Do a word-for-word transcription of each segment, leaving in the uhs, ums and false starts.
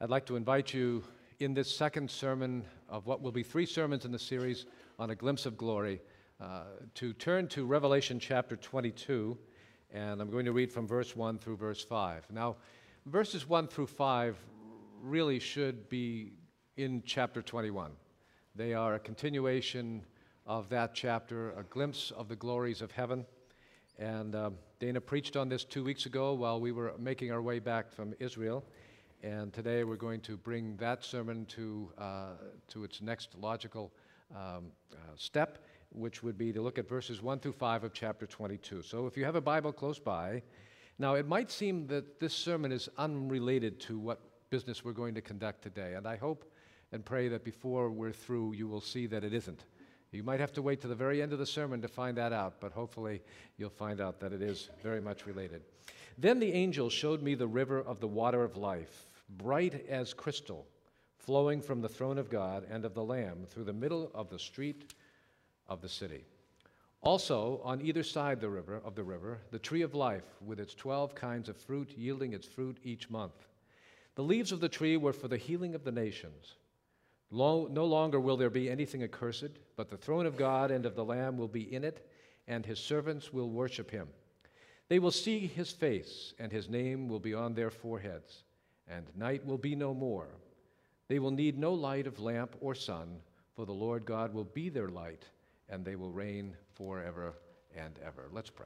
I'd like to invite you in this second sermon of what will be three sermons in the series on a glimpse of glory uh, to turn to Revelation chapter twenty-two, and I'm going to read from verse one through verse five. Now, verses one through five really should be in chapter twenty-one. They are a continuation of that chapter, a glimpse of the glories of heaven. And uh, Dana preached on this two weeks ago while we were making our way back from Israel. And today we're going to bring that sermon to, uh, to its next logical um, uh, step, which would be to look at verses one through five of chapter twenty-two. So if you have a Bible close by, now it might seem that this sermon is unrelated to what business we're going to conduct today. And I hope and pray that before we're through, you will see that it isn't. You might have to wait to the very end of the sermon to find that out, but hopefully you'll find out that it is very much related. Then the angel showed me the river of the water of life, bright as crystal, flowing from the throne of God and of the Lamb through the middle of the street of the city. Also, on either side the river of the river, the tree of life with its twelve kinds of fruit, yielding its fruit each month. The leaves of the tree were for the healing of the nations. No longer will there be anything accursed, but the throne of God and of the Lamb will be in it, and his servants will worship him. They will see his face, and his name will be on their foreheads, and night will be no more. They will need no light of lamp or sun, for the Lord God will be their light, and they will reign forever and ever. Let's pray.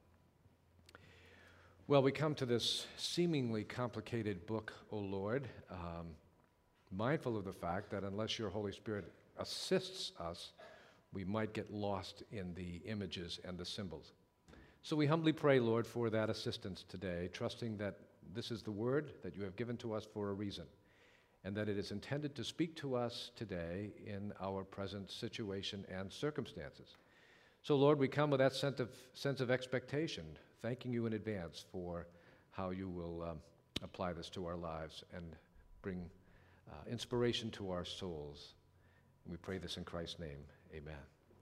Well, we come to this seemingly complicated book, O Lord, um, mindful of the fact that unless your Holy Spirit assists us, we might get lost in the images and the symbols. So we humbly pray, Lord, for that assistance today, trusting that this is the word that you have given to us for a reason, and that it is intended to speak to us today in our present situation and circumstances. So, Lord, we come with that sense of, sense of expectation, thanking you in advance for how you will um, apply this to our lives and bring Uh, inspiration to our souls. We pray this in Christ's name. Amen.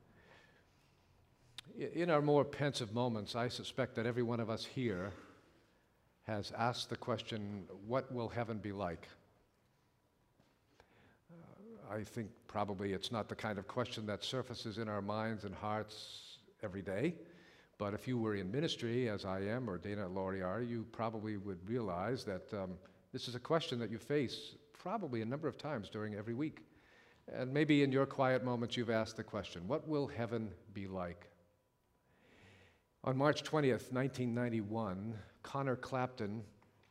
In our more pensive moments, I suspect that every one of us here has asked the question, what will heaven be like? Uh, I think probably it's not the kind of question that surfaces in our minds and hearts every day, but if you were in ministry, as I am, or Dana and Laurie are, you probably would realize that um, this is a question that you face probably a number of times during every week. And maybe in your quiet moments you've asked the question, what will heaven be like? On March twentieth, nineteen ninety-one, Connor Clapton,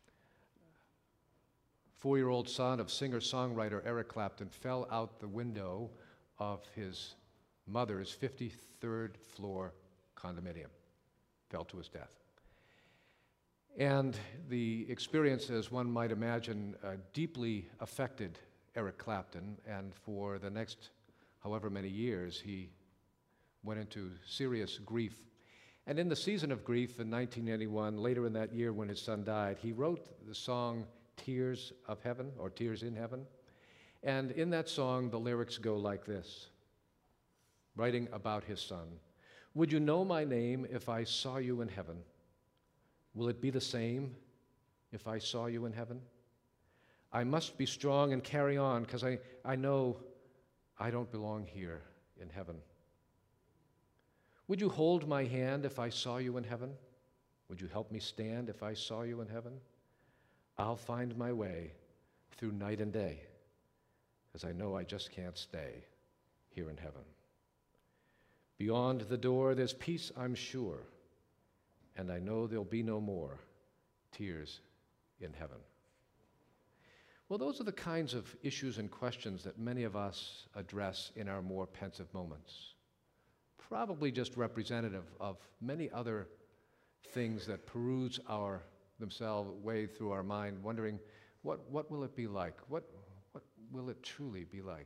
four-year-old son of singer-songwriter Eric Clapton, fell out the window of his mother's fifty-third floor condominium, fell to his death. And the experience, as one might imagine, uh, deeply affected Eric Clapton, and for the next however many years, he went into serious grief. And in the season of grief in nineteen ninety-one, later in that year when his son died, he wrote the song Tears of Heaven, or Tears in Heaven. And in that song, the lyrics go like this, writing about his son. Would you know my name if I saw you in heaven? Will it be the same if I saw you in heaven? I must be strong and carry on because I, I know I don't belong here in heaven. Would you hold my hand if I saw you in heaven? Would you help me stand if I saw you in heaven? I'll find my way through night and day because I know I just can't stay here in heaven. Beyond the door, there's peace, I'm sure. And I know there'll be no more tears in heaven. Well, those are the kinds of issues and questions that many of us address in our more pensive moments. Probably just representative of many other things that peruse our themselves way through our mind, wondering, what, what will it be like? What, what will it truly be like?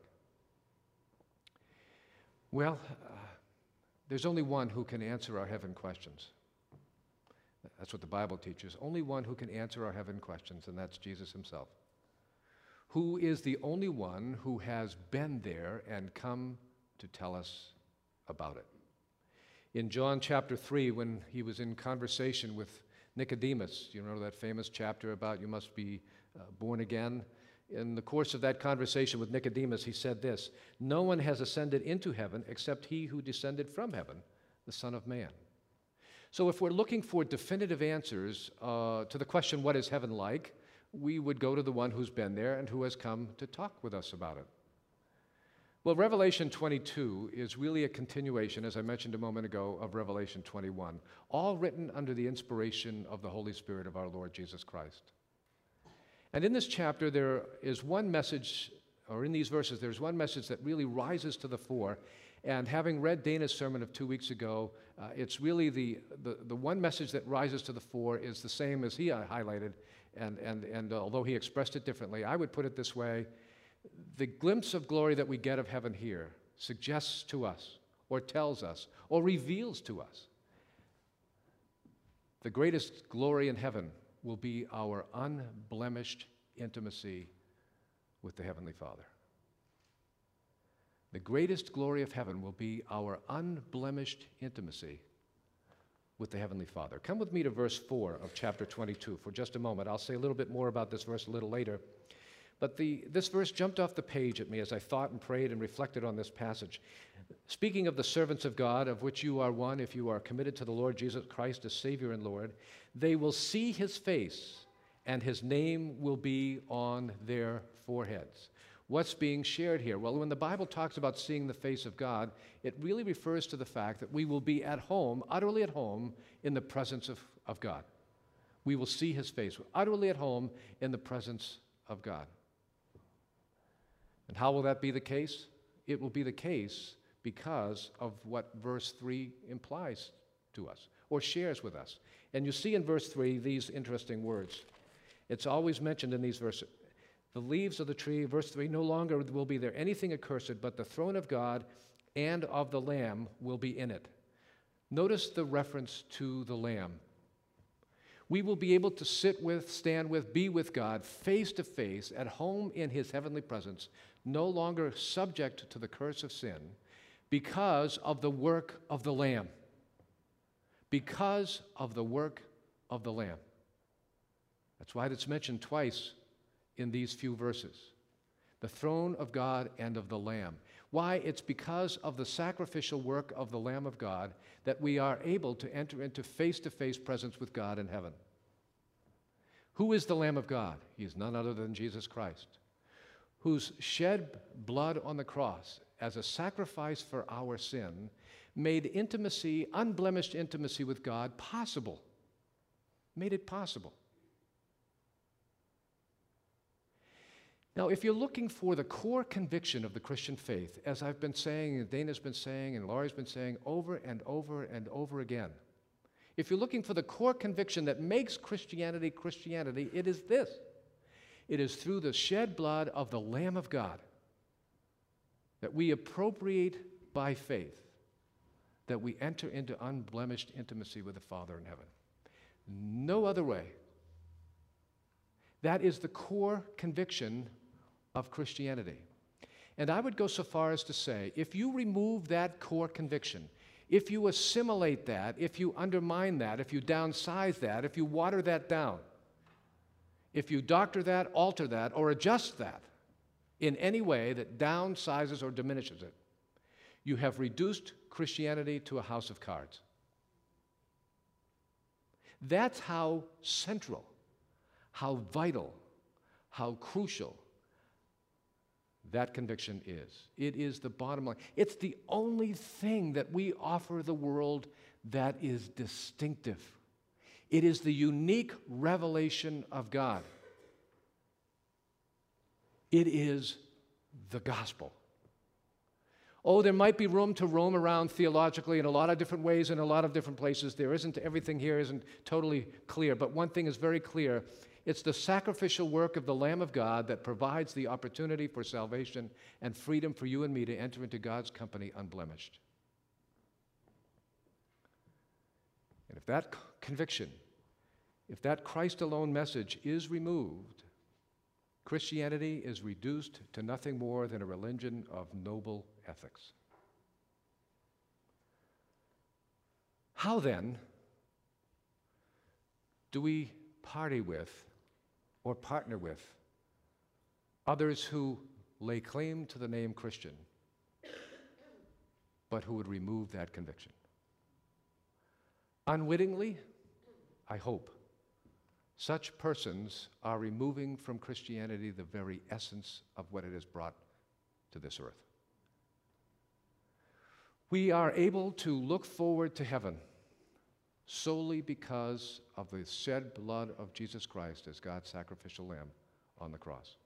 Well, uh, there's only one who can answer our heaven questions. That's what the Bible teaches. Only one who can answer our heaven questions, and that's Jesus himself, who is the only one who has been there and come to tell us about it. In John chapter three, when he was in conversation with Nicodemus, you know that famous chapter about you must be uh, born again, In the course of that conversation with Nicodemus, he said this, "No one has ascended into heaven except he who descended from heaven, the Son of Man." So if we're looking for definitive answers uh, to the question, what is heaven like, we would go to the one who's been there and who has come to talk with us about it. Well, Revelation twenty-two is really a continuation, as I mentioned a moment ago, of Revelation twenty-one, all written under the inspiration of the Holy Spirit of our Lord Jesus Christ. And in this chapter, there is one message, or in these verses, there's one message that really rises to the fore. And having read Dana's sermon of two weeks ago, uh, it's really the, the, the one message that rises to the fore is the same as he highlighted, and, and, and although he expressed it differently, I would put it this way: the glimpse of glory that we get of heaven here suggests to us, or tells us, or reveals to us, the greatest glory in heaven will be our unblemished intimacy with the Heavenly Father. The greatest glory of heaven will be our unblemished intimacy with the Heavenly Father. Come with me to verse four of chapter twenty-two for just a moment. I'll say a little bit more about this verse a little later. But the, this verse jumped off the page at me as I thought and prayed and reflected on this passage. Speaking of the servants of God, of which you are one if you are committed to the Lord Jesus Christ as Savior and Lord, they will see His face, and His name will be on their foreheads. What's being shared here? Well, when the Bible talks about seeing the face of God, it really refers to the fact that we will be at home, utterly at home, in the presence of, of God. We will see His face, utterly at home in the presence of God. And how will that be the case? It will be the case because of what verse three implies to us, or shares with us. And you see in verse three these interesting words. It's always mentioned in these verses. The leaves of the tree, verse three, no longer will be there anything accursed, but the throne of God and of the Lamb will be in it. Notice the reference to the Lamb. We will be able to sit with, stand with, be with God face to face, at home in His heavenly presence, no longer subject to the curse of sin, because of the work of the Lamb. Because of the work of the Lamb. That's why it's mentioned twice in these few verses. The throne of God and of the Lamb. Why? It's because of the sacrificial work of the Lamb of God that we are able to enter into face-to-face presence with God in heaven. Who is the Lamb of God? He is none other than Jesus Christ, whose shed blood on the cross as a sacrifice for our sin made intimacy, unblemished intimacy with God possible. Made it possible. Now, if you're looking for the core conviction of the Christian faith, as I've been saying, and Dana's been saying, and Laurie's been saying over and over and over again, if you're looking for the core conviction that makes Christianity Christianity, it is this. It is through the shed blood of the Lamb of God that we appropriate by faith, that we enter into unblemished intimacy with the Father in heaven. No other way. That is the core conviction of Christianity. And I would go so far as to say, if you remove that core conviction, if you assimilate that, if you undermine that, if you downsize that, if you water that down, if you doctor that, alter that, or adjust that in any way that downsizes or diminishes it, you have reduced Christianity to a house of cards. That's how central, how vital, how crucial that conviction is. It is the bottom line. It's the only thing that we offer the world that is distinctive. It is the unique revelation of God. It is the gospel. Oh, there might be room to roam around theologically in a lot of different ways in a lot of different places. There isn't, everything here isn't totally clear, but one thing is very clear. It's the sacrificial work of the Lamb of God that provides the opportunity for salvation and freedom for you and me to enter into God's company unblemished. And if that conviction, if that Christ alone message is removed, Christianity is reduced to nothing more than a religion of noble ethics. How then do we party with or partner with Others who lay claim to the name Christian, but who would remove that conviction. Unwittingly, I hope, such persons are removing from Christianity the very essence of what it has brought to this earth. We are able to look forward to heaven solely because of the shed blood of Jesus Christ as God's sacrificial lamb on the cross.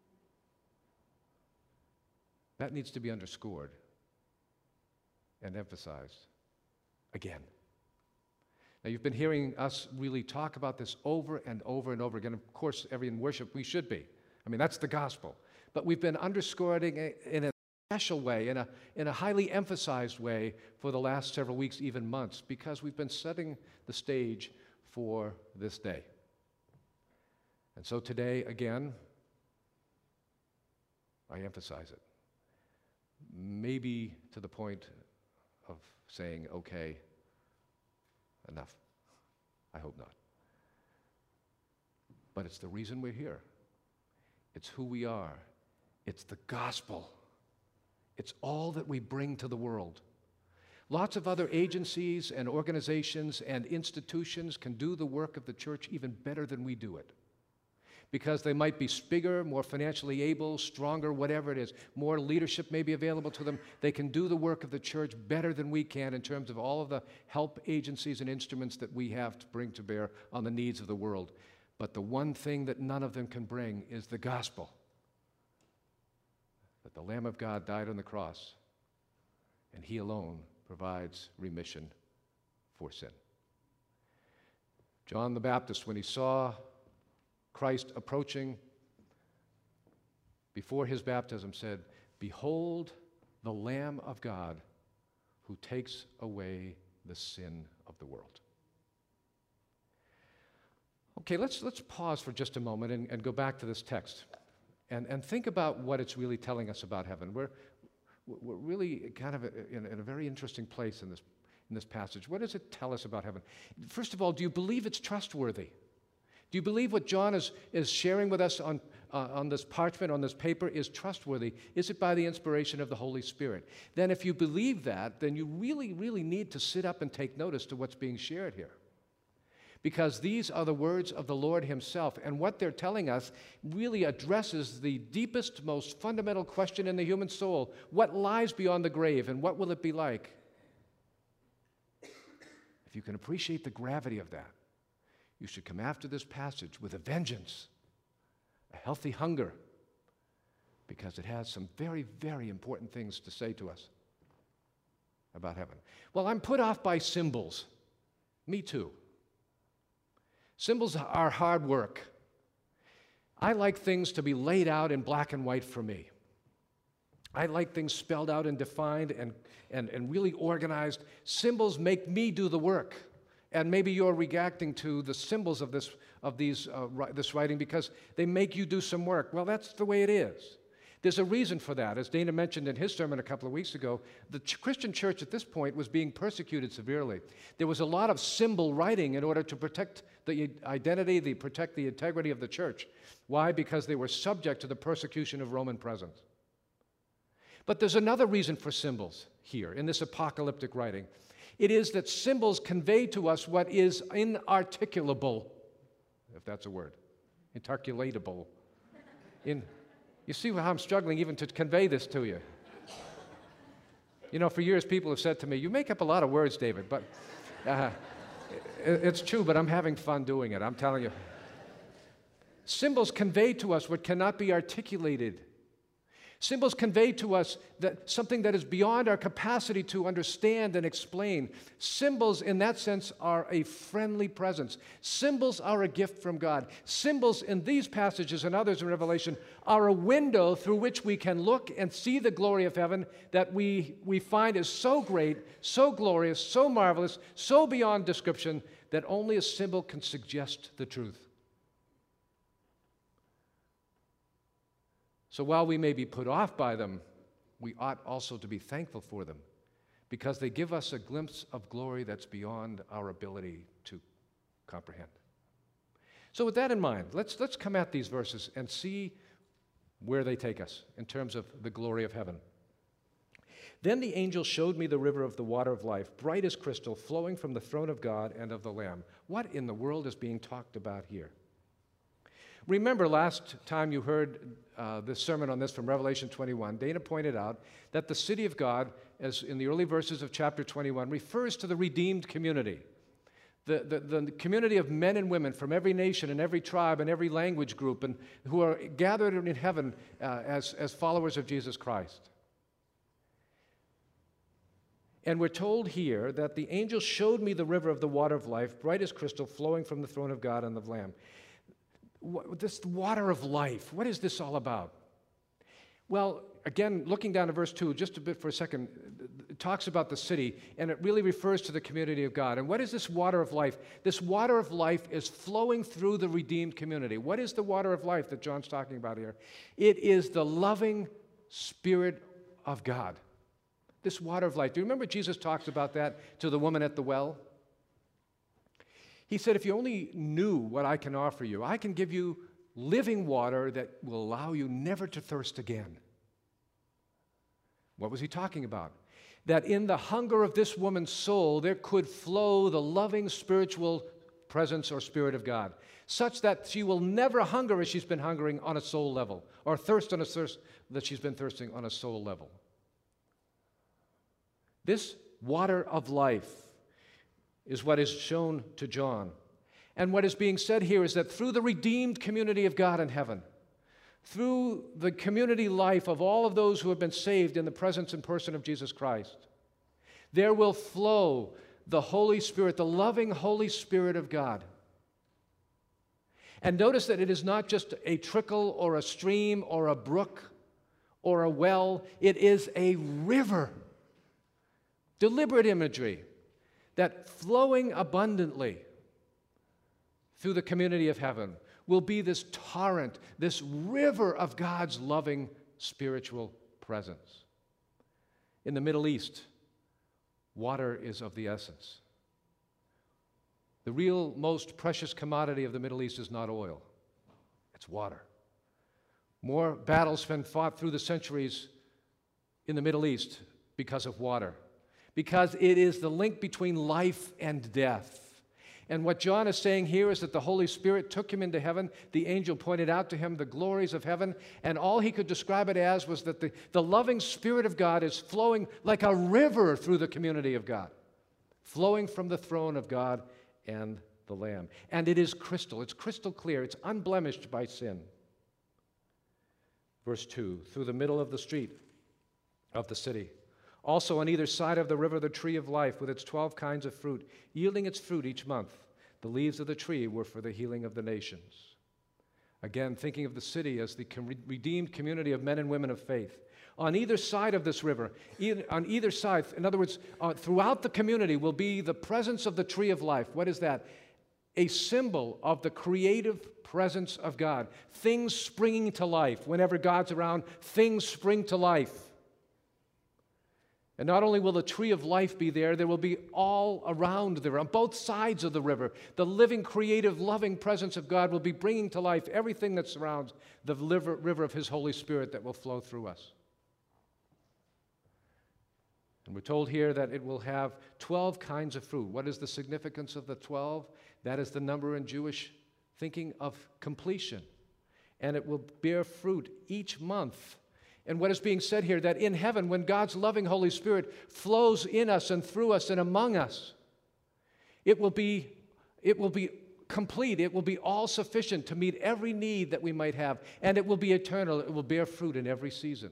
That needs to be underscored and emphasized again. Now, you've been hearing us really talk about this over and over and over again. Of course, every in worship, we should be. I mean, that's the gospel. But we've been underscoring it in a special way, in a, in a highly emphasized way for the last several weeks, even months, because we've been setting the stage for this day. And so today, again, I emphasize it. Maybe to the point of saying, okay, enough. I hope not. But it's the reason we're here. It's who we are. It's the gospel. It's all that we bring to the world. Lots of other agencies and organizations and institutions can do the work of the church even better than we do it, because they might be bigger, more financially able, stronger, whatever it is. More leadership may be available to them. They can do the work of the church better than we can in terms of all of the help agencies and instruments that we have to bring to bear on the needs of the world. But the one thing that none of them can bring is the gospel. That the Lamb of God died on the cross, and He alone provides remission for sin. John the Baptist, when he saw Christ approaching before his baptism, said, "Behold the Lamb of God who takes away the sin of the world." Okay, let's, let's pause for just a moment and, and go back to this text and, and think about what it's really telling us about heaven. We're, we're really kind of in, in a very interesting place in this, in this passage. What does it tell us about heaven? First of all, do you believe it's trustworthy? Do you believe what John is, is sharing with us on, uh, on this parchment, on this paper, is trustworthy? Is it by the inspiration of the Holy Spirit? Then if you believe that, then you really, really need to sit up and take notice to what's being shared here. Because these are the words of the Lord Himself, and what they're telling us really addresses the deepest, most fundamental question in the human soul. What lies beyond the grave, and what will it be like? If you can appreciate the gravity of that, you should come after this passage with a vengeance, a healthy hunger, because it has some very, very important things to say to us about heaven. Well, I'm put off by symbols. Me too. Symbols are hard work. I like things to be laid out in black and white for me. I like things spelled out and defined and, and, and really organized. Symbols make me do the work. And maybe you're reacting to the symbols of this, of these, uh, ri- this writing because they make you do some work. Well, that's the way it is. There's a reason for that. As Dana mentioned in his sermon a couple of weeks ago, the ch- Christian church at this point was being persecuted severely. There was a lot of symbol writing in order to protect the identity, the protect the integrity of the church. Why? Because they were subject to the persecution of Roman presence. But there's another reason for symbols here in this apocalyptic writing. It is that symbols convey to us what is inarticulable, if that's a word, inarticulatable. In, you see how I'm struggling even to convey this to you. You know, for years people have said to me, "You make up a lot of words, David," but uh, it, it's true, but I'm having fun doing it, I'm telling you. Symbols convey to us what cannot be articulated. Symbols convey to us that something that is beyond our capacity to understand and explain. Symbols, in that sense, are a friendly presence. Symbols are a gift from God. Symbols in these passages and others in Revelation are a window through which we can look and see the glory of heaven that we, we find is so great, so glorious, so marvelous, so beyond description that only a symbol can suggest the truth. So while we may be put off by them, we ought also to be thankful for them because they give us a glimpse of glory that's beyond our ability to comprehend. So with that in mind, let's, let's come at these verses and see where they take us in terms of the glory of heaven. Then the angel showed me the river of the water of life, bright as crystal, flowing from the throne of God and of the Lamb. What in the world is being talked about here? Remember last time you heard uh, this sermon on this from Revelation twenty-one, Dana pointed out that the city of God, as in the early verses of chapter twenty-one, refers to the redeemed community. The, the, the community of men and women from every nation and every tribe and every language group and who are gathered in heaven uh, as, as followers of Jesus Christ. And we're told here that the angel showed me the river of the water of life, bright as crystal, flowing from the throne of God and the Lamb. What, this water of life, what is this all about? Well, again, looking down to verse two, just a bit for a second, it talks about the city, and it really refers to the community of God. And what is this water of life? This water of life is flowing through the redeemed community. What is the water of life that John's talking about here? It is the loving Spirit of God. This water of life. Do you remember Jesus talks about that to the woman at the well? He said, if you only knew what I can offer you, I can give you living water that will allow you never to thirst again. What was he talking about? That in the hunger of this woman's soul, there could flow the loving spiritual presence or Spirit of God, such that she will never hunger as she's been hungering on a soul level, or thirst on a thirst that she's been thirsting on a soul level. This water of life is what is shown to John. And what is being said here is that through the redeemed community of God in heaven, through the community life of all of those who have been saved in the presence and person of Jesus Christ, there will flow the Holy Spirit, the loving Holy Spirit of God. And notice that it is not just a trickle or a stream or a brook or a well, it is a river. Deliberate imagery that flowing abundantly through the community of heaven will be this torrent, this river of God's loving spiritual presence. In the Middle East, water is of the essence. The real most precious commodity of the Middle East is not oil, it's water. More battles have been fought through the centuries in the Middle East because of water, because it is the link between life and death. And what John is saying here is that the Holy Spirit took him into heaven. The angel pointed out to him the glories of heaven, and all he could describe it as was that the, the loving Spirit of God is flowing like a river through the community of God, flowing from the throne of God and the Lamb. And it is crystal. It's crystal clear. It's unblemished by sin. Verse two, through the middle of the street of the city. Also on either side of the river, the tree of life with its twelve kinds of fruit, yielding its fruit each month. The leaves of the tree were for the healing of the nations. Again, thinking of the city as the redeemed community of men and women of faith. On either side of this river, on either side, in other words, uh, throughout the community will be the presence of the tree of life. What is that? A symbol of the creative presence of God. Things springing to life. Whenever God's around, things spring to life. And not only will the tree of life be there, there will be all around there, on both sides of the river. The living, creative, loving presence of God will be bringing to life everything that surrounds the river of His Holy Spirit that will flow through us. And we're told here that it will have twelve kinds of fruit. What is the significance of the twelve? That is the number in Jewish thinking of completion. And it will bear fruit each month. And what is being said here, that in heaven, when God's loving Holy Spirit flows in us and through us and among us, it will be, it will be complete. It will be all sufficient to meet every need that we might have. And it will be eternal. It will bear fruit in every season.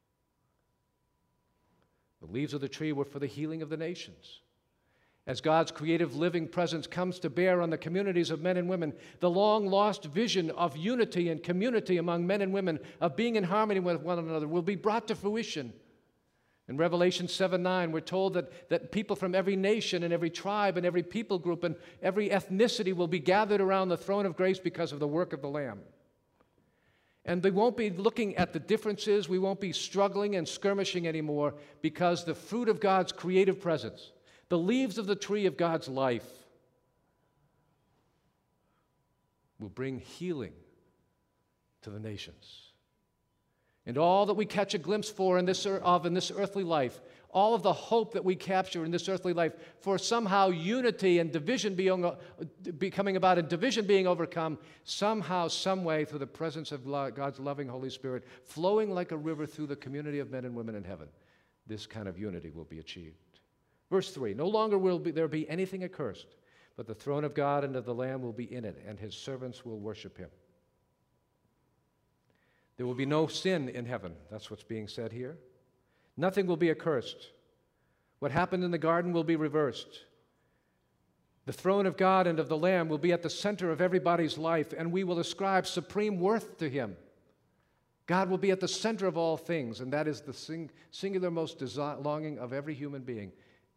The leaves of the tree were for the healing of the nations. As God's creative living presence comes to bear on the communities of men and women, the long-lost vision of unity and community among men and women, of being in harmony with one another, will be brought to fruition. In Revelation seven nine, we're told that, that people from every nation and every tribe and every people group and every ethnicity will be gathered around the throne of grace because of the work of the Lamb. And we won't be looking at the differences. We won't be struggling and skirmishing anymore, because the fruit of God's creative presence, the leaves of the tree of God's life, will bring healing to the nations. And all that we catch a glimpse for in this, ear- of in this earthly life, all of the hope that we capture in this earthly life for somehow unity and division being, uh, becoming about and division being overcome, somehow, some way, through the presence of lo- God's loving Holy Spirit, flowing like a river through the community of men and women in heaven, this kind of unity will be achieved. Verse three, no longer will be, there be anything accursed, but the throne of God and of the Lamb will be in it, and his servants will worship him. There will be no sin in heaven. That's what's being said here. Nothing will be accursed. What happened in the garden will be reversed. The throne of God and of the Lamb will be at the center of everybody's life, and we will ascribe supreme worth to him. God will be at the center of all things, and that is the sing- singular most desi- longing of every human being.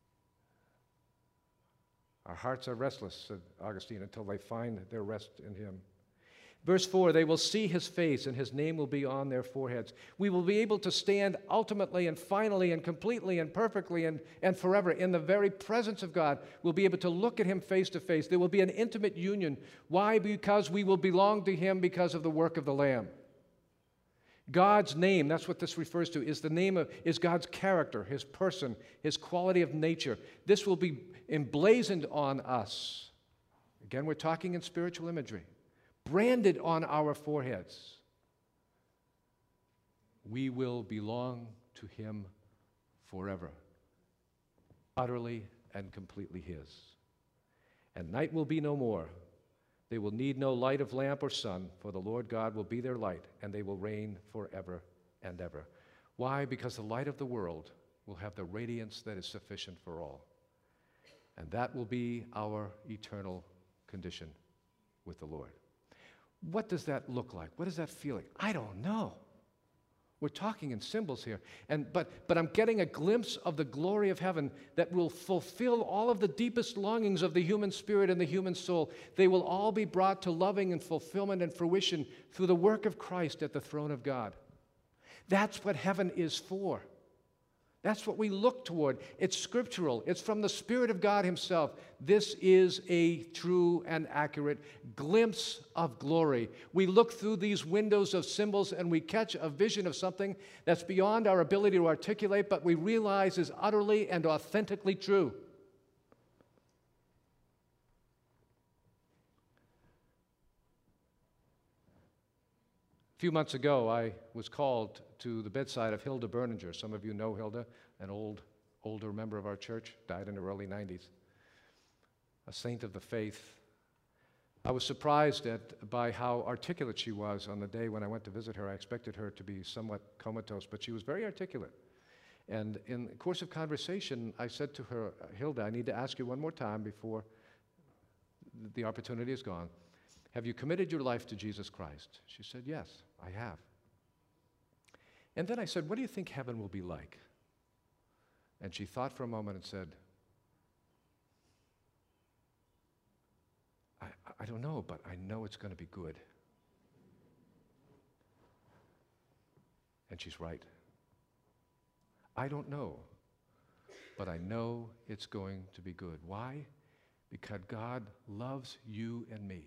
Our hearts are restless, said Augustine, until they find their rest in him. Verse four, they will see his face, and his name will be on their foreheads. We will be able to stand ultimately and finally and completely and perfectly and, and forever in the very presence of God. We'll be able to look at him face to face. There will be an intimate union. Why? Because we will belong to him because of the work of the Lamb. God's name, that's what this refers to, is the name of, is God's character, his person, his quality of nature. This will be emblazoned on us. Again, we're talking in spiritual imagery. Branded on our foreheads. We will belong to him forever, utterly and completely his. And night will be no more. They will need no light of lamp or sun, for the Lord God will be their light, and they will reign forever and ever. Why? Because the light of the world will have the radiance that is sufficient for all. And that will be our eternal condition with the Lord. What does that look like? What does that feel like? I don't know. We're talking in symbols here. And, but, but I'm getting a glimpse of the glory of heaven that will fulfill all of the deepest longings of the human spirit and the human soul. They will all be brought to loving and fulfillment and fruition through the work of Christ at the throne of God. That's what heaven is for. That's what we look toward. It's scriptural. It's from the Spirit of God himself. This is a true and accurate glimpse of glory. We look through these windows of symbols and we catch a vision of something that's beyond our ability to articulate, but we realize is utterly and authentically true. A few months ago, I was called to the bedside of Hilda Berninger. Some of you know Hilda, an old, older member of our church, died in her early nineties, a saint of the faith. I was surprised at, by how articulate she was on the day when I went to visit her. I expected her to be somewhat comatose, but she was very articulate. And in the course of conversation, I said to her, Hilda, I need to ask you one more time before the opportunity is gone. Have you committed your life to Jesus Christ? She said, yes, I have. And then I said, what do you think heaven will be like? And she thought for a moment and said, I, I don't know, but I know it's going to be good. And she's right. I don't know, but I know it's going to be good. Why? Because God loves you and me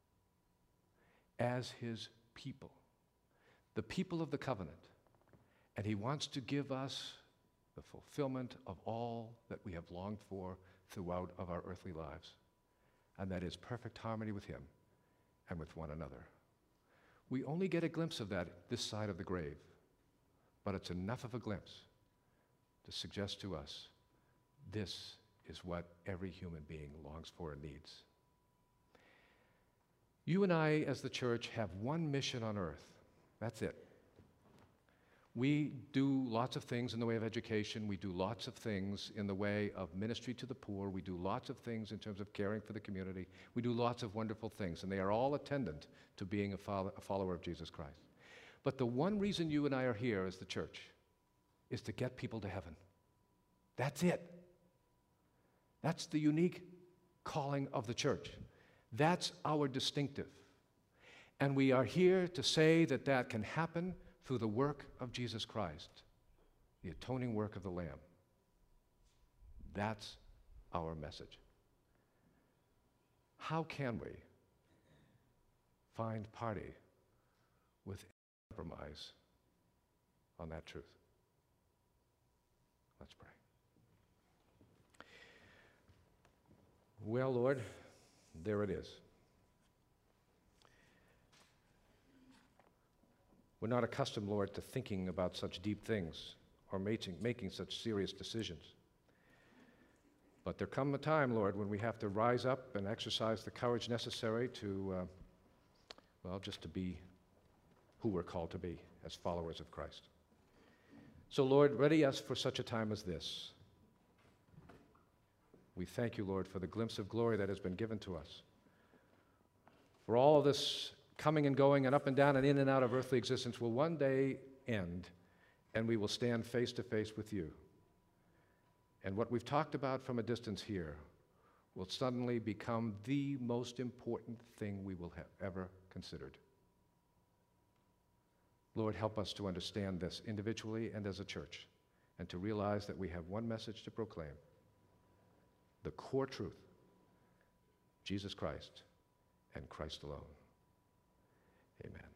as his people, the people of the covenant, and he wants to give us the fulfillment of all that we have longed for throughout of our earthly lives, and that is perfect harmony with him and with one another. We only get a glimpse of that this side of the grave, but it's enough of a glimpse to suggest to us this is what every human being longs for and needs. You and I, as the church, have one mission on earth. That's it. We do lots of things in the way of education. We do lots of things in the way of ministry to the poor. We do lots of things in terms of caring for the community. We do lots of wonderful things, and they are all attendant to being a follow- a follower of Jesus Christ. But the one reason you and I are here as the church is to get people to heaven. That's it. That's the unique calling of the church. That's our distinctive. And we are here to say that that can happen through the work of Jesus Christ, the atoning work of the Lamb. That's our message. How can we find party with compromise on that truth. Let's pray. Well, Lord, there it is. We're not accustomed, Lord, to thinking about such deep things or making, making such serious decisions. But there comes a time, Lord, when we have to rise up and exercise the courage necessary to, uh, well, just to be who we're called to be as followers of Christ. So, Lord, ready us for such a time as this. We thank you, Lord, for the glimpse of glory that has been given to us. For all of this coming and going and up and down and in and out of earthly existence will one day end, and we will stand face to face with you. And what we've talked about from a distance here will suddenly become the most important thing we will have ever considered. Lord, help us to understand this individually and as a church, and to realize that we have one message to proclaim: the core truth, Jesus Christ and Christ alone. Amen.